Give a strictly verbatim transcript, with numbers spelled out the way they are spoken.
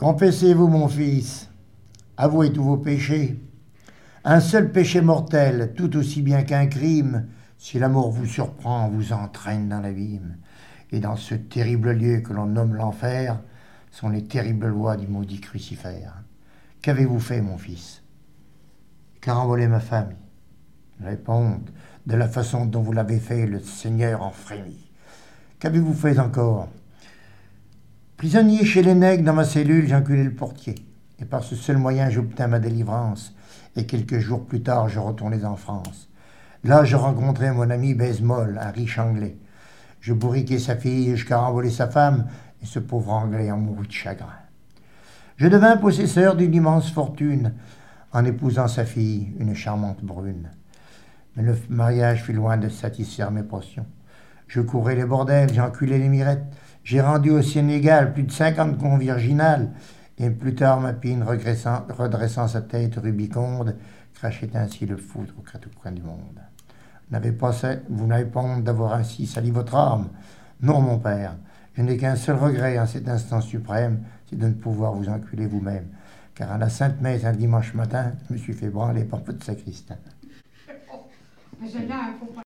Confessez-vous, mon fils, avouez tous vos péchés. Un seul péché mortel, tout aussi bien qu'un crime, si l'amour vous surprend, vous entraîne dans l'abîme. Et dans ce terrible lieu que l'on nomme l'enfer, sont les terribles lois du maudit crucifère. Qu'avez-vous fait, mon fils? Carambolé ma famille. Répondez de la façon dont vous l'avez fait, le Seigneur en frémit. Qu'avez-vous fait encore? Prisonnier chez les nègres, dans ma cellule, j'enculai le portier. Et par ce seul moyen, j'obtins ma délivrance. Et quelques jours plus tard, je retournais en France. Là, je rencontrai mon ami Baise-Molle, un riche Anglais. Je bourriquai sa fille, je carambolai sa femme, et ce pauvre Anglais en mourut de chagrin. Je devins possesseur d'une immense fortune, en épousant sa fille, une charmante brune. Mais le mariage fut loin de satisfaire mes passions. Je courais les bordels, j'enculais les mirettes, j'ai rendu au Sénégal plus de cinquante cons virginales, et plus tard ma pine, redressant sa tête rubiconde, crachait ainsi le foudre aux quatre coins du monde. Vous n'avez pas honte d'avoir ainsi sali votre âme? Non, mon père, je n'ai qu'un seul regret en cet instant suprême, c'est de ne pouvoir vous enculer vous-même, car à la Sainte Messe un dimanche matin, je me suis fait branler par votre sacristain.